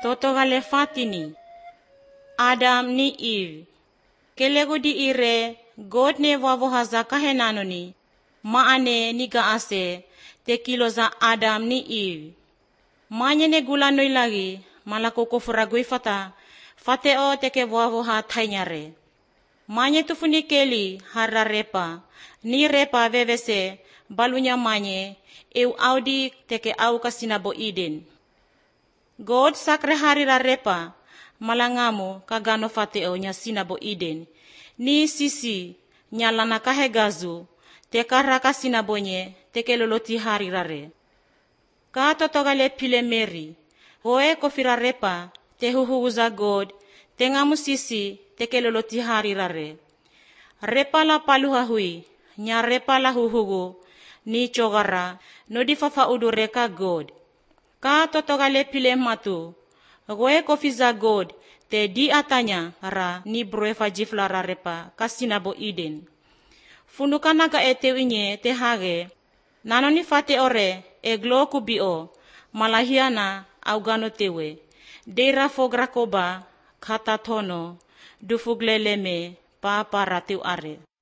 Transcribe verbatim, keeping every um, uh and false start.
totogale fatini Adam ni Eve kelego di ire God ne vavohaza kahenanoni maane ni gaase te kilo za Adam ni Eve manye ne gulanoi lagi malako kofuragui fata fateo teke vavoha thainyare manye tufuni keli harra repa ni repa vevese balunya manye eu audi teke au kasinabo Eden God sakre harira repa malangamu kagano fateo nya sinabo Eden ni sisi nyalana kahegazu teka raka sinabonye teke loloti harirare ka totogale pile Mary hoe kofira repa te huhuguza God tengamu sisi teke loloti harirare repa la paluha hui nya repa la huhugu ni chogara no di fafa udure ka God ka totogale pile matu hoe kofiza God te di atanya ra ni broefa jiflara repa kasinabo Eden funukana ka eteu inye te hage nanoni fate ore e glo kubio malahiana au gano tewe deira fogra koba kata tono dufugleleme pa para teu are